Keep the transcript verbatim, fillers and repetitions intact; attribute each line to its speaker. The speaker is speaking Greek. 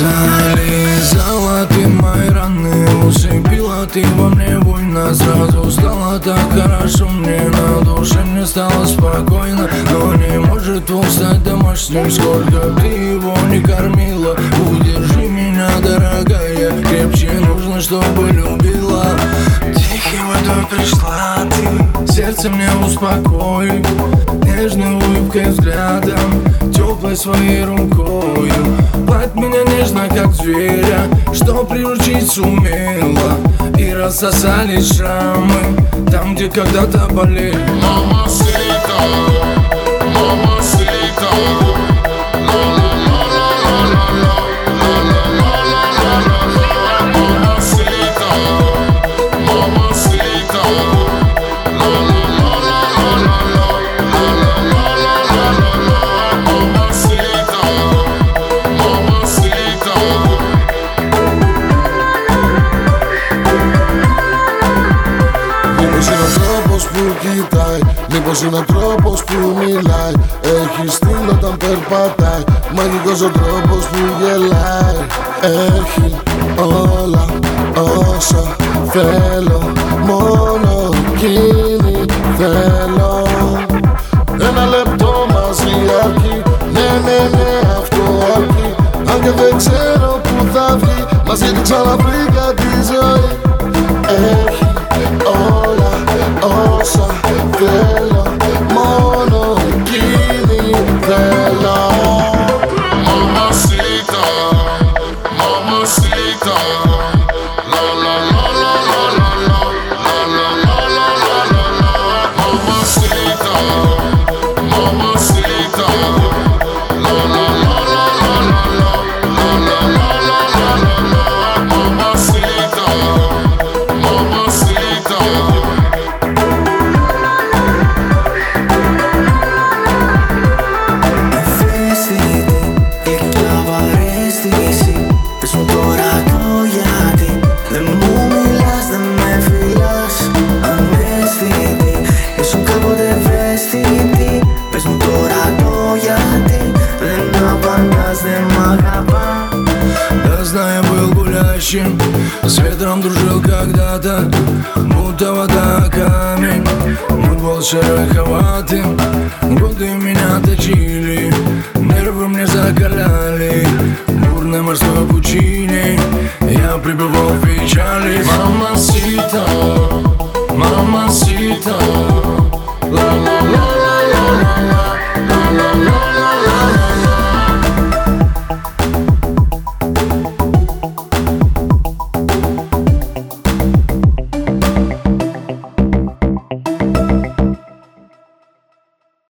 Speaker 1: Зализала ты мои раны, усыпила ты во мне больно. Сразу стало так хорошо мне, на душе мне стало спокойно. Но не может он стать домашним, сколько ты его не кормила. Удержи меня, дорогая, крепче нужно, чтобы любила. Тихой водой пришла ты, сердце мне успокой, нежной улыбкой, взглядом, теплой своей рукою. Гладь меня нежно, как зверя, что приручить сумела. И рассосались шрамы там, где когда-то болели.
Speaker 2: Mamacita, mamacita, la la la la la la la la la la la la la. Mamacita, mamacita, la la la la la la la la la la la la la. Mamacita, mamacita.
Speaker 3: Μήπως είναι ο τρόπος που κοιτάει, μήπως είναι ο τρόπος που μιλάει. Έχει στυλ όταν περπατάει, μαγικός ο τρόπος που γελάει. Έχει όλα όσα θέλω, μόνο εκείνη θέλω. Ένα λεπτό μαζί αρκεί, ναι ναι ναι αυτό αρκεί. Αν και δεν ξέρω που θα βγει, μαζί του ξαναβρήκα τη ζωή. Έχει όλα όσα θέλω, μόνο εκείνη θέλω.
Speaker 2: Mamacita, mamacita, la la la la la la la la la la la la la la. Mamacita, mamacita, la la la la la la la la la la la la la la. Mamacita, mamacita.
Speaker 4: Πες μου τώρα το γιατί δεν μου μιλάς, δεν με φιλάς. Αναίσθητη, ήσουν κάποτε ευαίσθητη. Πες μου τώρα το γιατί δεν απαντάς, δεν μ' αγαπάς.
Speaker 1: Я знаю, был гулящим, с ветром дружил когда-то, будто вода камень. Мой был шероховатым, годы меня точили, нервы мне закаляли. В бурной морской пучине я пребывал в печали.